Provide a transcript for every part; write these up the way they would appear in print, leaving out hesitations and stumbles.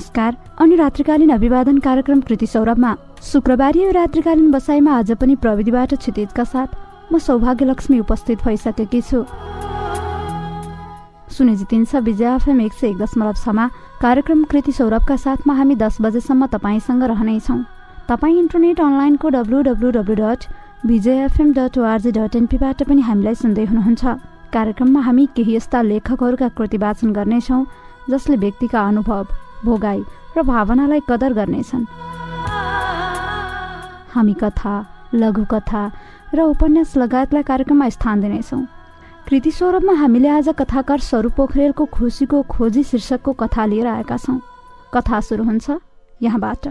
नमस्कार। अनि रात्रिकालीन अभिवादन कार्यक्रम कृति सौरभमा शुक्रबारी रात्रिकालीन बसाइमा आज पनि प्रविधिबाट क्षितिजका साथ म सौभाग्यलक्ष्मी उपस्थित भइसकेकी छु। सुनिजितिन्छ विजय एफएम 101.6 कार्यक्रम कृति सौरभका साथमा हामी 10 बजेसम्म तपाईसँग रहनेछौँ। तपाईँ इन्टरनेट अनलाइनको www.vijayfm.org.np बाट पनि हामीलाई सुन्दै हुनुहुन्छ। कार्यक्रममा हामी केही यस्ता लेखकहरूका कृति वाचन गर्नेछौँ जसले व्यक्तिका अनुभव, भोगाई र भावनालाई कदर गर्नेछन्। हामी कथा, लघुकथा र उपन्यास लगायतलाई कार्यक्रममा स्थान दिनेछौँ। कृति सौरभमा हामीले आज कथाकार स्वरूप पोखरेलको खुसीको खोजी शीर्षकको कथा लिएर आएका छौँ। कथा सुरु हुन्छ यहाँबाट।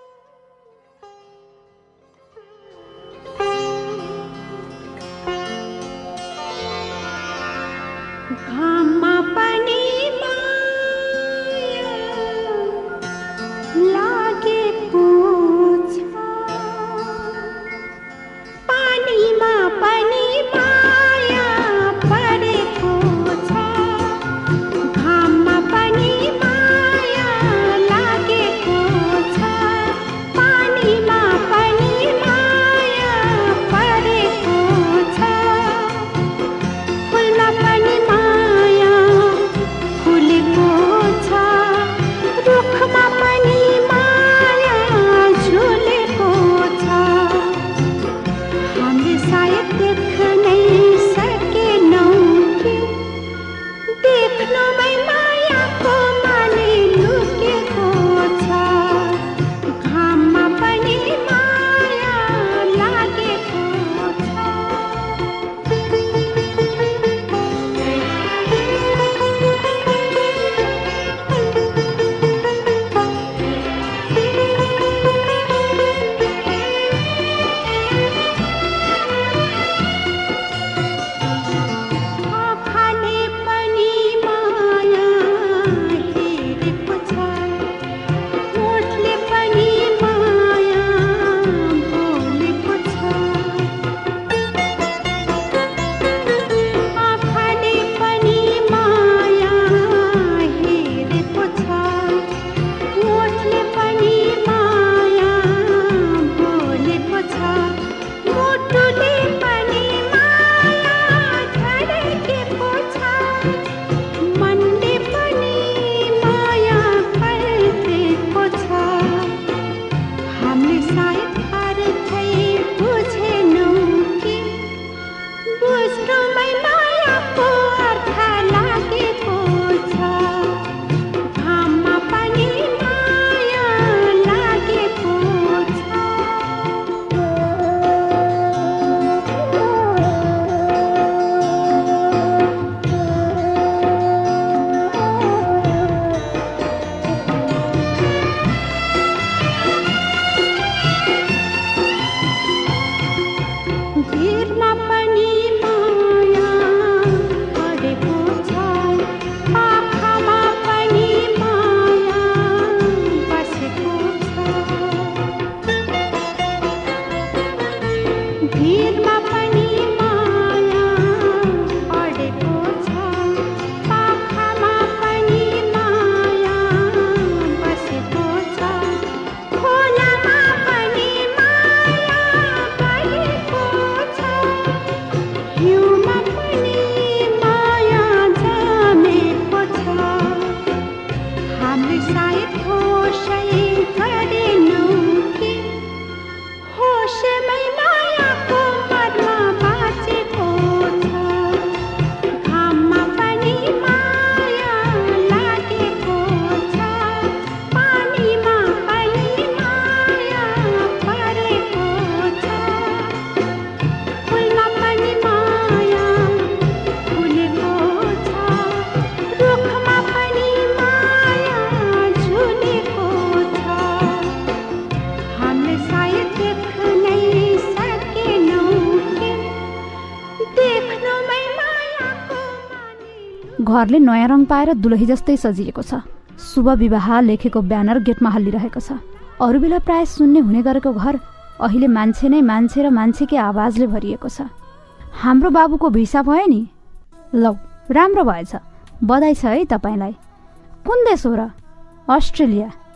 घरले नयाँ रङ पाएर दुलही जस्तै सजिएको छ। शुभ विवाह लेखेको ब्यानर गेटमा हल्लिरहेको छ। अरू बेला प्राय शून्य हुने गरेको घर अहिले मान्छे नै मान्छे र मान्छेकै आवाजले भरिएको छ। हाम्रो बाबुको भिसा भयो नि, लौ राम्रो भएछ, बधाई छ है तपाईलाई। कुन देश हो र? अस्ट्रेलिया।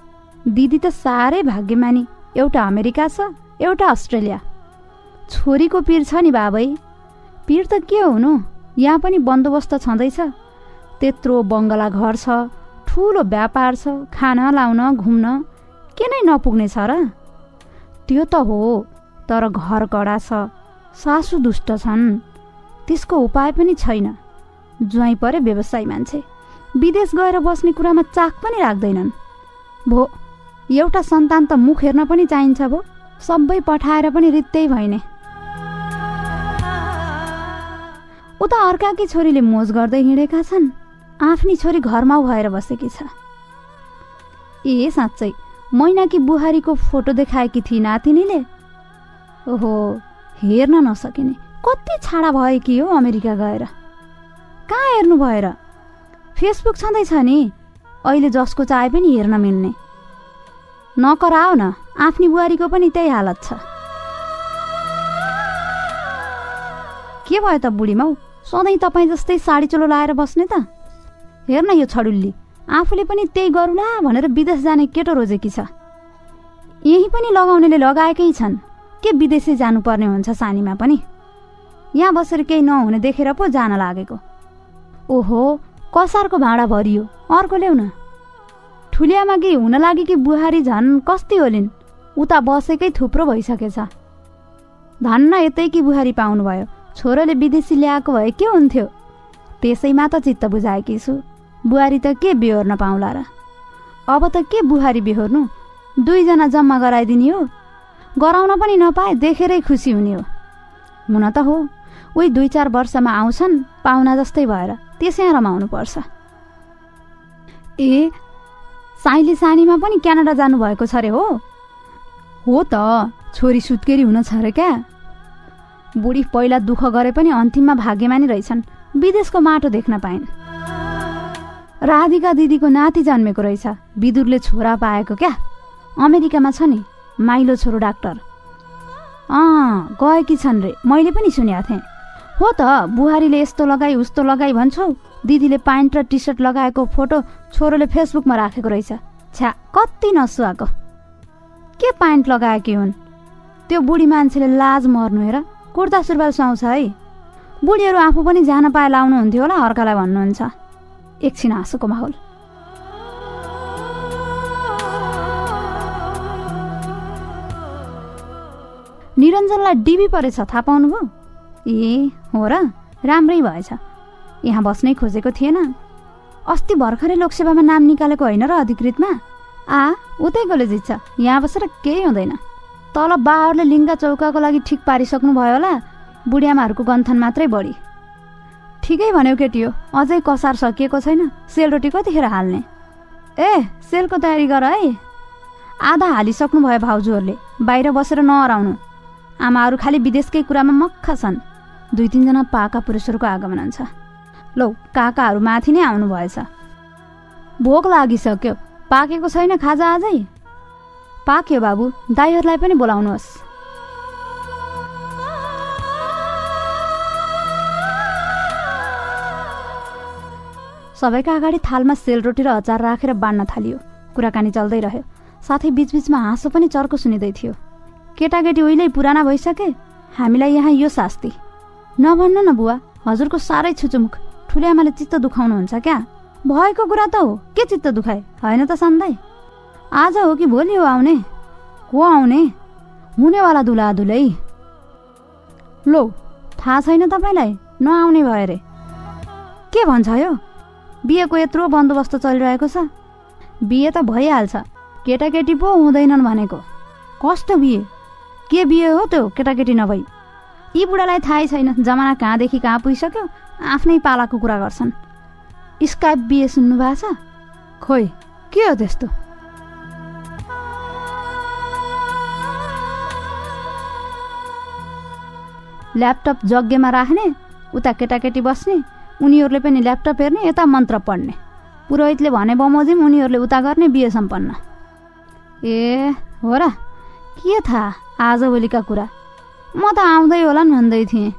दिदी त साह्रै भाग्यमानी, एउटा अमेरिका छ एउटा अस्ट्रेलिया। छोरीको पिर छ नि बाबै। पिर त के हुनु, यहाँ पनि बन्दोबस्त छँदैछ। त्यत्रो बङ्गला घर छ, ठुलो व्यापार छ, खान लाउन घुम्न के नै नपुग्ने छ र? त्यो त हो, तर घर कडा छ, सासु दुष्ट छन्, त्यसको उपाय पनि छैन। ज्वाइँ परे व्यवसायी मान्छे, विदेश गएर बस्ने कुरामा चाख पनि राख्दैनन्। भो एउटा सन्तान त मुख हेर्न पनि चाहिन्छ भो, सबै पठाएर पनि रित्तै भइने। उता अर्काकी छोरीले मोज गर्दै हिँडेका छन्, आफ्नी छोरी घरमा भएर बसेकी छ। ए साँच्चै मैनाकी बुहारीको फोटो देखाएकी थिए नातिनीले। ओहो, हेर्न नसकिने, कति छाडा भएकी हो अमेरिका गएर। कहाँ हेर्नु भएर? फेसबुक छँदैछ नि, अहिले जसको चाहे पनि हेर्न मिल्ने। नकराओ न, आफ्नी बुहारीको पनि त्यही हालत छ। के भयो त बुढी माउ, सधैँ तपाईँ जस्तै साडी चोलो लाएर बस्ने त? हेर्न यो छडुल्ली, आफूले पनि त्यही गरौँला भनेर विदेश जाने केटो रोजेकी छ। यही पनि लगाउनेले लगाएकै छन्, के विदेशै जानुपर्ने हुन्छ सानीमा पनि? यहाँ बसेर केही नहुने देखेर पो जान लागेको। ओहो, कसारको भाँडा भरियो, अर्को ल्याउन। ठुलियामाकी हुन लागेकी बुहारी झन् कस्ती होलिन्, उता बसेकै थुप्रो भइसकेछ। धन्न यतैकी बुहारी पाउनुभयो, छोरोले विदेशी ल्याएको भए के हुन्थ्यो? त्यसैमा त चित्त बुझाएकी छु, बुहारी त के बेहोर्न पाउला र? अब त के बुहारी बेहोर्नु, 2 जना जम्मा गराइदिने हो। गराउन पनि नपाए देखेरै खुसी हुने हो। हुन त हो, उही 2-4 वर्षमा आउँछन् पाहुना जस्तै भएर, त्यसै रमाउनु पर्छ। ए, साइली सानीमा पनि क्यानाडा जानुभएको छ रे? हो त, छोरी सुत्केरी हुन छ रे क्या। बुढी पहिला दुःख गरे पनि अन्तिममा भाग्यमानी रहेछन्, विदेशको माटो देख्न पाइन्। राधिका दिदीको नाति जन्मेको रहेछ, विदुरले छोरा पाएको क्या। अमेरिकामा छ नि, माइलो छोरो डाक्टर। गएकी छन् रे, मैले पनि सुनेको थिएँ। हो त, बुहारीले यस्तो लगाई उस्तो लगाई भन्छौ, दिदीले प्यान्ट र टी सर्ट लगाएको फोटो छोरोले फेसबुकमा राखेको रहेछ। छ्या, कति नसुहाएको। के प्यान्ट लगाएकी हुन्? त्यो बुढी मान्छेले लाज मर्नु हेर, कुर्ता सुरुवाल सुहाउँछ है। बुढीहरू आफू पनि जान पाए लाउनुहुन्थ्यो होला, अर्कालाई भन्नुहुन्छ। एकछिन हाँसोको माहौल। निरञ्जनलाई डिबी परेछ, थाहा पाउनुभयो? ए हो र, राम्रै भएछ। यहाँ बस्नै खोजेको थिएन, अस्ति भर्खरै लोकसेवामा नाम निकालेको होइन र अधिकृतमा? उतै कलेज छ, यहाँ बसेर केही हुँदैन। तल बाहरूले लिङ्गा चौकाको लागि ठिक पारिसक्नु भयो होला, बुढियामाहरूको गन्थन मात्रै बढी। ठिकै भन्यो केटी हो, अझै कसार सकिएको छैन, सेलरोटी कतिखेर हाल्ने? ए, सेलको तयारी गर है। आधा हालिसक्नु भयो भाउजूहरूले, बाहिर बसेर नहराउनु। आमाहरू खालि विदेशकै कुरामा मक्खा छन्। 2-3 जना पाका पुरुषहरूको आगमन हुन्छ। लौ, काकाहरू माथि नै आउनु भएछ। भोक लागिसक्यो, पाकेको छैन खाजा आजै? पाक्यो बाबु, दाइहरूलाई पनि बोलाउनुहोस्। सबैका अगाडि थालमा सेलरोटी र अचार राखेर बाँड्न थालियो। कुराकानी चल्दै रह्यो, साथै बीचबीचमा हाँसो पनि चर्को सुनिँदै थियो। केटाकेटी उहिल्यै पुराना भइसके, हामीलाई यहाँ यो शास्ति। नभन्नु न बुवा, हजुरको साह्रै छुचुमुख, ठुलिआमाले चित्त दुखाउनुहुन्छ क्या? भएको कुरा त हो, के चित्त दुखाए होइन त सन्दै? आज हो कि भोलि हो आउने? को आउने? हुनेवाला दुला दुलै। लो, थाहा छैन तपाईँलाई? नआउने भयो रे। के भन्छ यो? बिहेको यत्रो बन्दोबस्त चलिरहेको छ, बिहे त भइहाल्छ, केटाकेटी पो हुँदैनन् भनेको। कस्तो बिहे? के बिहे हो त्यो केटाकेटी नभई? यी बुढालाई थाहै छैन, जमाना कहाँदेखि कहाँ पुगिसक्यो, आफ्नै पालाको कुरा गर्छन्। स्काइप बिहे सुन्नु भएको छ? खोइ, के हो त्यस्तो? ल्यापटप जग्गेमा राख्ने, उता केटाकेटी बस्ने, उनीहरूले पनि ल्यापटप हेर्ने, यता मन्त्र पढ्ने। पुरोहितले भने बमोजिम, उनीहरूले उता गर्ने, बिहे सम्पन्न। ए हो र, के थाहा आजभोलिका कुरा? म त आउँदै होला नि भन्दै थिएँ।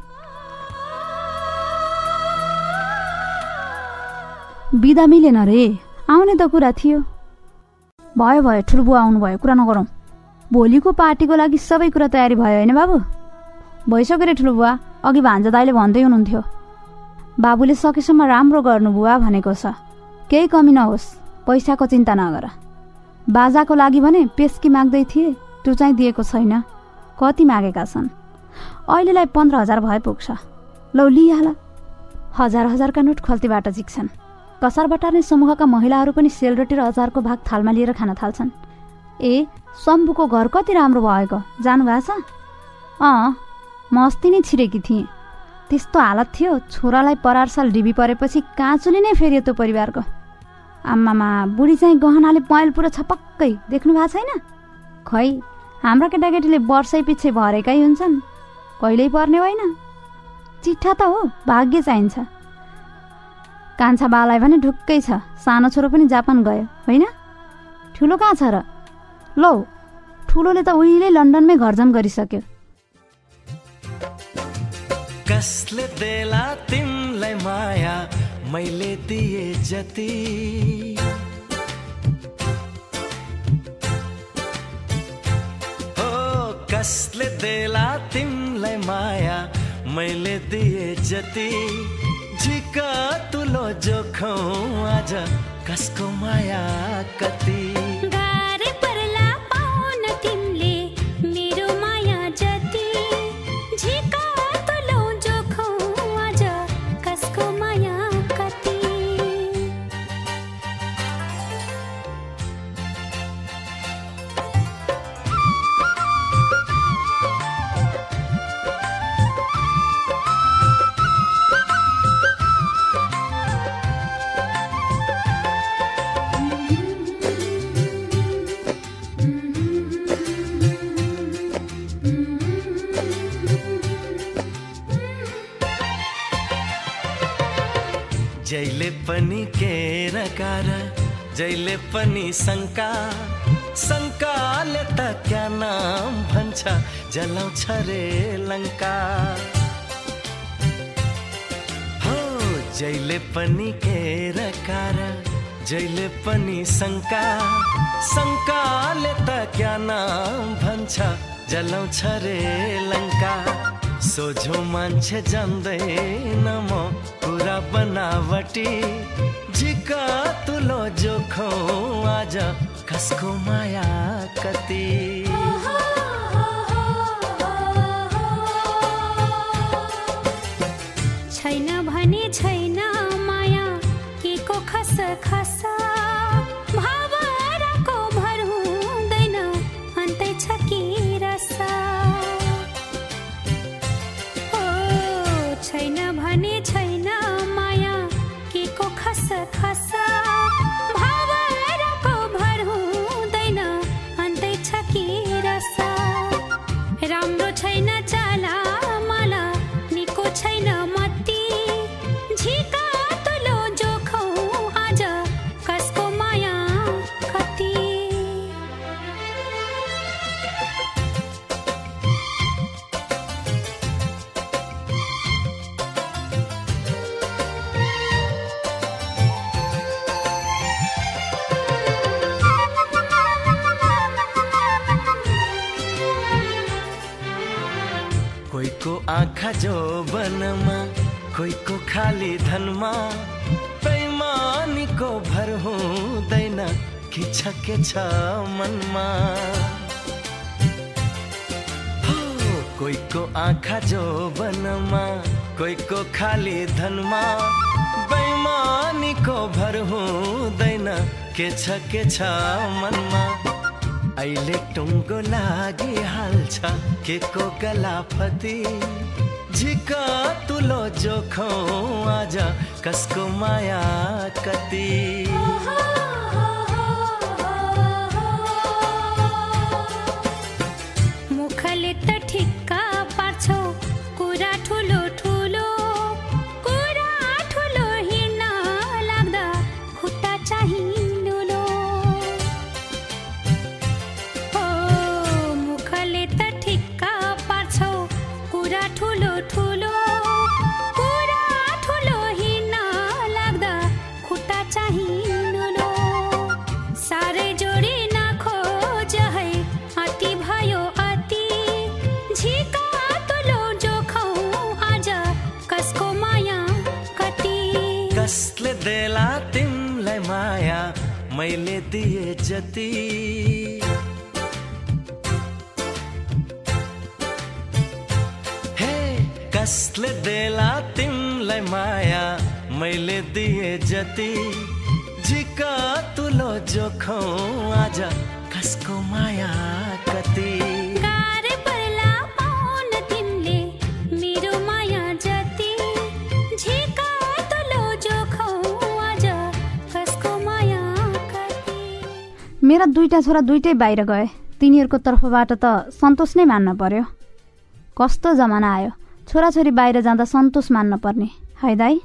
बिदा मिलेन रे, आउने त कुरा थियो। भयो भयो, ठुलो बुवा आउनुभयो, कुरा नगरौँ। भोलिको पार्टीको लागि सबै कुरा तयारी भयो होइन बाबु? भइसक्यो रे ठुलो बुवा, अघि भान्जा दाइले भन्दै हुनुहुन्थ्यो। बाबुले सकेसम्म राम्रो गर्नु बुवा भनेको छ, केही कमी नहोस्, पैसाको चिन्ता नगर। बाजाको लागि भने पेस्की माग्दै थिए, त्यो चाहिँ दिएको छैन। कति मागेका छन्? अहिलेलाई 15,000 भए पुग्छ। लौ लिइहाल। हजार हजारका नोट खल्तीबाट झिक्छन्। कसार बटार्ने समूहका महिलाहरू पनि सेलरोटी र अचारको भाग थालमा लिएर खान थाल्छन्। ए, शम्भुको घर कति राम्रो भएको, जानुभएको छ? म अस्ति नै छिरेकी थिएँ। त्यस्तो हालत थियो, छोरालाई परार साल डिबी परेपछि काँचुली नै फेरियो त्यो परिवारको। आम्मामा, बुढी चाहिँ गहनाले पहेँल पुरो छपक्कै, देख्नु भएको छैन? खै, हाम्रा केटाकेटीले वर्षै पछि भरेकै हुन्छन्, कहिल्यै पर्ने होइन। चिट्ठा त हो, भाग्य चाहिन्छ। कान्छा बालाई भने ढुक्कै छ, सानो छोरो पनि जापान गयो होइन? ठुलो कहाँ छ र? लौ, ठुलोले त उहिले लन्डनमै घरजम गरिसक्यो। कसले देला तिमलाई माया, मैले दिए जति। हो कसले देला तिमलाई माया, मैले दिए जति। झिका तुलो जोखौ आज, कसको माया कति। गारे परला पाउन तिमले मेरो माया जति। झिका तुलो जोखौ आज, कसको माया कति। जैले पनि केर कार, जैले पनि शङ्का, शङ्काले त क्या नाम भन्छ, जलाउँछ रे लङ्का। हो जैले पनि केर कार, जैले पनि शङ्का, शङ्काले त क्या नाम भन्छ, जलाउँछ रे लङ्का। सोझो मान्छे जान्दैन म कुरा बनावटी। झिका तुलो जोखौ आज, कसको माया कति। छैन भने छैन माया, के को खस खस। भावराको भर हुँदैन, अन्तै छ कि रस। छैन भने छैन माया, के को खस खस। भावराको भर हुँदैन, अन्तै छ कि रस। राम्रो छैन चाला माला, निको छैन मती। झिका तुलो जोखौ आज, कसको माया कति। कोहीको आँखा जोबनमा, कोहीको खाली धनमा। बेइमानीको भर हुँदैन, के छ मनमा। हो कोहीको आँखा जोबनमा, कोहीको खाली धनमा। बेइमानीको भर हुँदैन, के छ मनमा। अहिले टुङ्गो लागिहाल्छ, के को गलाफती। झिका तुलो जोखौ आज, कसको माया कति। मुखले त ठिक्का पार्छौ, कुरा ठुलो ठुलो। कुरा ठुलो हिँड्न लाग्दा, खुट्टा चाहिँ लुलो। मुखले त ठिक्का पार्छौ, कुरा ठुलो ठुलो। कुरा ठुलो हिँड्न लाग्दा, खुट्टा चाहिँ लुलो। कसले देला तिमलाई माया मैले दिए जति हे कसले देला तिमलाई माया मैले दिए जति झिका तुलो जोखौ आज कसको माया कति गाह्रै पर्ला पाउन तिमीले मेरो माया जति झिका तुलो जोखौ आज कसको माया कति। मेरा 2टा छोरा 2टै बाहिर गए। तिनीहरूको तर्फबाट त सन्तोष नै मान्न पर्यो। कस्तो जमाना आयो, छोराछोरी बाहिर जाँदा सन्तोष मान्न पर्ने है दाइ।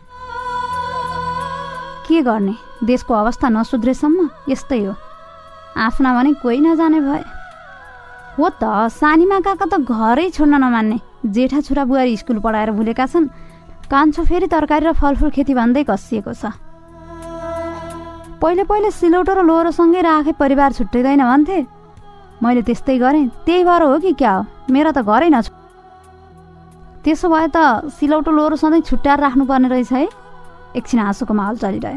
के गर्ने, देशको अवस्था नसुध्रेसम्म यस्तै हो। आफ्ना भने कोही नजाने भए हो त। सानीमा काका त घरै छोड्न नमान्ने। जेठा छोरा बुहारी स्कुल पढाएर भुलेका छन्। कान्छो फेरि तरकारी र फलफुल खेती भन्दै कसिएको छ। पहिले पहिले सिलौटो र लोहोरोसँगै राखे परिवार छुट्टिँदैन भन्थे। मैले त्यस्तै गरेँ। त्यही भएर हो कि क्या हो, मेरो त घरै नछु। त्यसो भए त सिलौटो लोहोरो सधैँ छुट्याएर राख्नुपर्ने रहेछ है। एकछिन हाँसोको माहौल चलिरह्यो।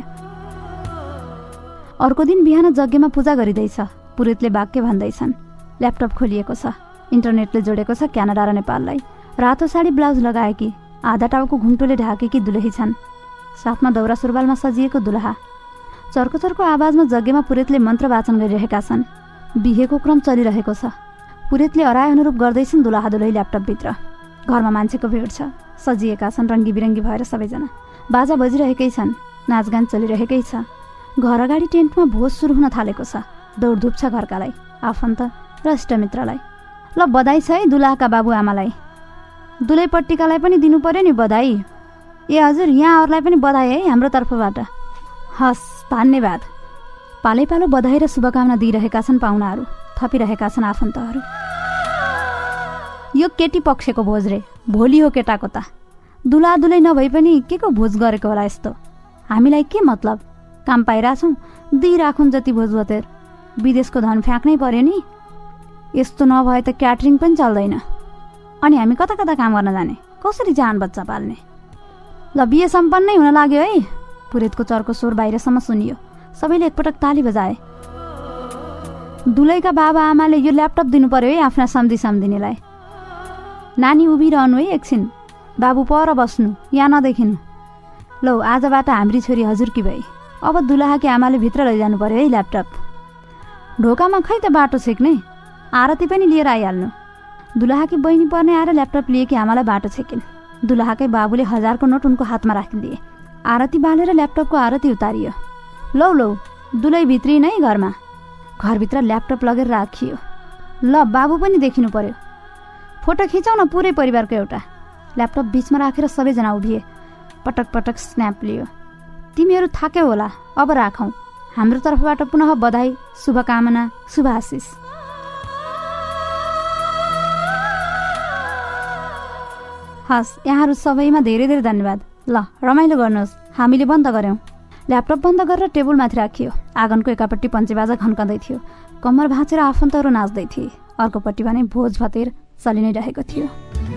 अर्को दिन बिहान यज्ञमा पूजा गरिँदैछ। पुरोहितले वाक्य भन्दैछन्। ल्यापटप खोलिएको छ। इन्टरनेटले जोडेको छ क्यानाडा र नेपाललाई। रातो साडी ब्लाउज लगाएकी, आधा टाउको घुम्टोले ढाकेकी दुलही छन्। साथमा दौरा सुरुवालमा सजिएको दुलहा। चर्को चर्को आवाजमा यज्ञमा पुरोहितले मन्त्र वाचन गरिरहेका छन्। बिहेको क्रम चलिरहेको छ। पुरोहितले अराय अनुरूप गर्दैछन् दुलहा दुलही ल्यापटपभित्र। घरमा मान्छेको भिड छ। सजिएका छन् रङ्गी बिरङ्गी भएर सबैजना। बाजा बजिरहेकै छन्। नाचगान चलिरहेकै छ। घर अगाडि टेन्टमा भोज सुरु हुन थालेको छ। दौडधुप छ घरकालाई, आफन्त र इष्टमित्रलाई। ल बधाई छ है दुलहाका बाबुआमालाई। दुलैपट्टिकालाई पनि दिनु पर्यो नि बधाई। ए हजुर, यहाँहरूलाई पनि बधाई है हाम्रो तर्फबाट। हस्, धन्यवाद। पालैपालो बधाई र शुभकामना दिइरहेका छन् पाहुनाहरू। थपिरहेका छन् आफन्तहरू। यो केटी पक्षको भोज रे, भोलि हो केटाको त। दुला दुलै नभई पनि के को भोज गरेको होला यस्तो? हामीलाई के मतलब? काम पाइरहेछौँ, दिइराखुन् जति भोज भतेर। विदेशको धन फ्याँक्नै पर्यो नि। यस्तो नभए त क्याटरिङ पनि चल्दैन। अनि हामी कता कता काम गर्न जाने? कसरी जान बच्चा पाल्ने? ल बिहे सम्पन्नै हुन लाग्यो है। पुरोहितको चर्को स्वर बाहिरसम्म सुनियो। सबैले एकपटक ताली बजाए। दुलैका बाबा आमाले यो ल्यापटप दिनु पर्यो है आफ्ना सम्धी सम्धिनीलाई। नानी उभिरहनु है एकछिन। बाबु पर बस्नु, यहाँ नदेखिनु। लौ आजबाट हाम्री छोरी हजुरकी भई। अब दुलहाकी आमाले भित्र लैजानु पर्यो है ल्यापटप। ढोकामा खै त बाटो छेक्ने। आरती पनि लिएर आइहाल्नु। दुलहाकी बहिनी पर्ने आएर ल्यापटप लिएकी आमालाई बाटो छेकिन्। दुलहाकै बाबुले 1000 को नोट उनको हातमा राखिदिए। आरती बालेर ल्यापटपको आरती उतारियो। लौ लौ दुलै भित्री नै घरमा। घरभित्र ल्यापटप लगेर राखियो। ल बाबु पनि देखिनु पर्यो। फोटो खिचाउ न पुरै परिवारको एउटा। ल्यापटप बीचमा राखेर सबैजना उभिए। पटक पटक स्न्याप लियो। तिमीहरू थाक्यौ होला, अब राखौँ। हाम्रो तर्फबाट पुनः बधाई, शुभकामना, शुभ आशिष। हस्, यहाँहरू सबैमा धेरै धेरै धन्यवाद। ल रमाइलो गर्नुहोस्। हामीले बन्द गऱ्यौँ। ल्यापटप बन्द गरेर टेबलमाथि राखियो। आँगनको एकापट्टि पञ्चेबाजा खन्काउँदै थियो। कम्मर भाँचेर आफन्तहरू नाच्दै थिए। अर्कोपट्टि भने भोज भतेर चलि नै रहेको थियो।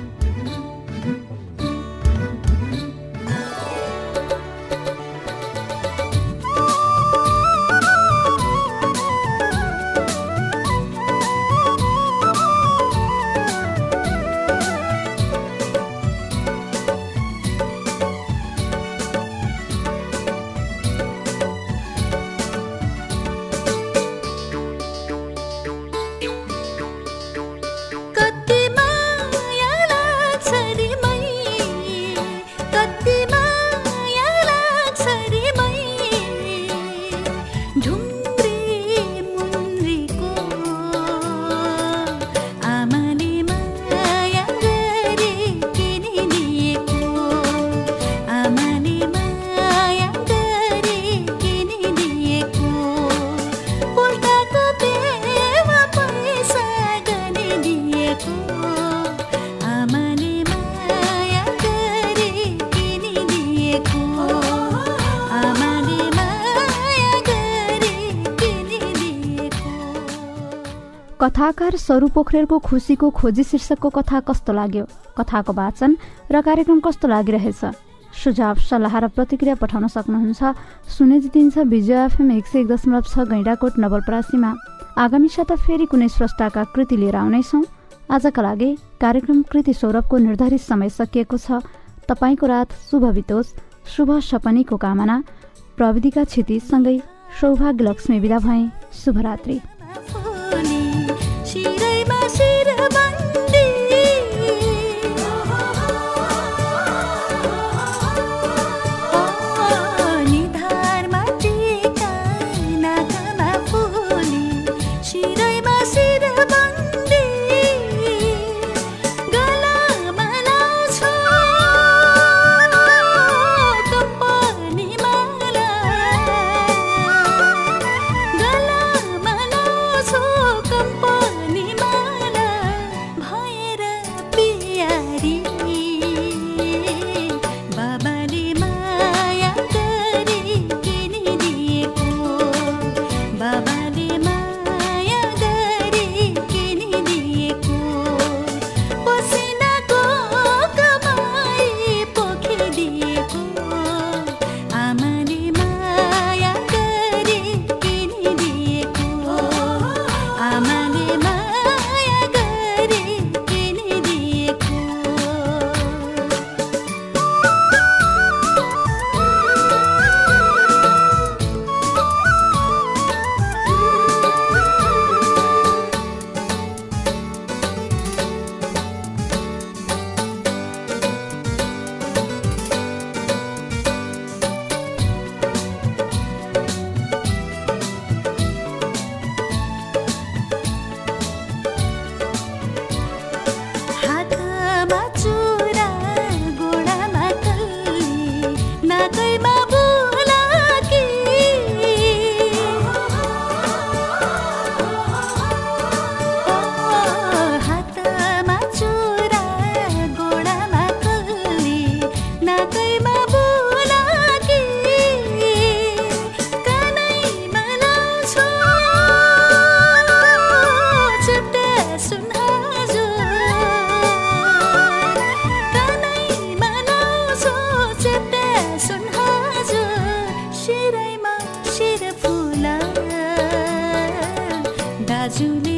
कथाकार सरू पोखरेलको खुसीको खोजी शीर्षकको कथा कस्तो लाग्यो? कथाको वाचन र कार्यक्रम कस्तो लागिरहेछ? सुझाव सल्लाह र प्रतिक्रिया पठाउन सक्नुहुन्छ। सुने जितिन्छ विजय एफएम 101.6 गैंडाकोट नवलपरासीमा। आगामी साता फेरि कुनै स्रष्टाका कृति लिएर आउनेछौँ। आजका लागि कार्यक्रम कृति सौरभको निर्धारित समय सकिएको छ। तपाईँको रात शुभ बितोस्, शुभ सपनीको कामना। प्रविधिका क्षितिजसँगै सौभाग्य लक्ष्मी बिदा भए। शुभरात्रि। दाजुले